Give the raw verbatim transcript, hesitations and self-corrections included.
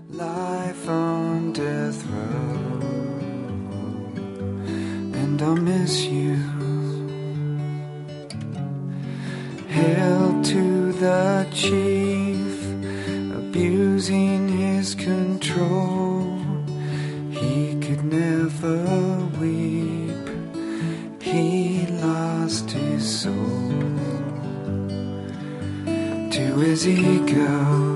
life on death row, and I'll miss you. Hail to the chief, abusing his control. He could never weep, he lost his soul. To his ego,